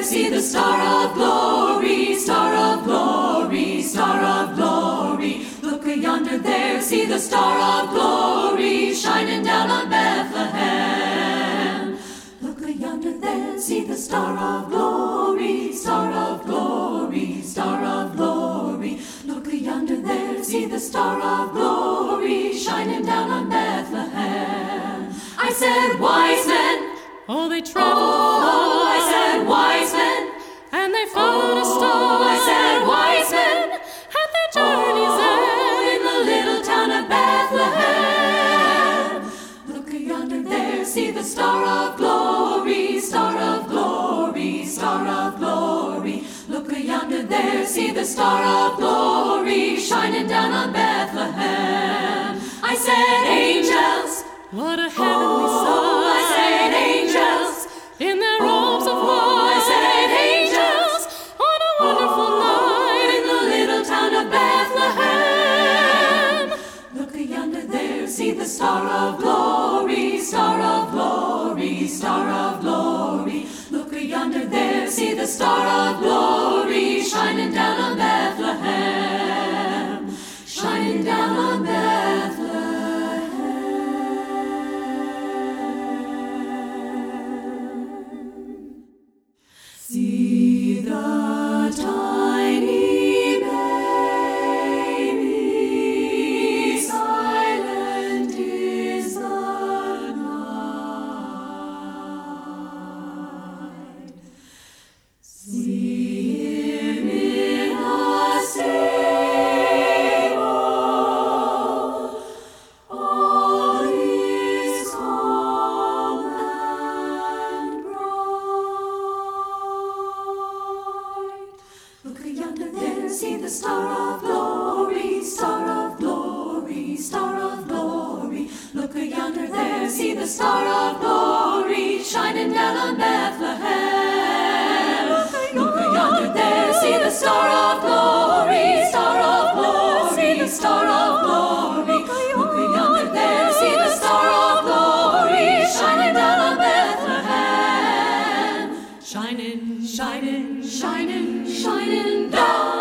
see the star of glory, star of glory, star of glory. Look yonder there, see the star of glory, shining down on Bethlehem. Look yonder there, see the star of glory, star of glory, star of glory. Look yonder there, see the star of glory, shining down on Bethlehem. I said, wise men, oh, they traveled oh, I said, wise men, and they followed a star. I said, wise men, at their journey's end. in the little town of Bethlehem. Look yonder there, see the star of glory, star of glory, star of glory. Look yonder there, see the star of glory, shining down on Bethlehem. I said, angels, What a heavenly sight. I said, angels, in their robes of I white. said, angels, On a wonderful night. in the little town of Bethlehem. Look yonder there, see the star of glory, star of glory, star of glory. Look yonder there, see the star of glory, shining down on Bethlehem, shining down on Bethlehem. See the tiny baby, silent is the night. See him in a stable, all is calm and bright. Look yonder there, see the star of glory, star of glory, star of glory. Look yonder there, see the star of glory, shining down on Bethlehem. Look yonder there, see the star of glory, star of glory, star of glory. Look yonder there, see the star of glory, shining down on Bethlehem. Shining, shining, shining, shining down.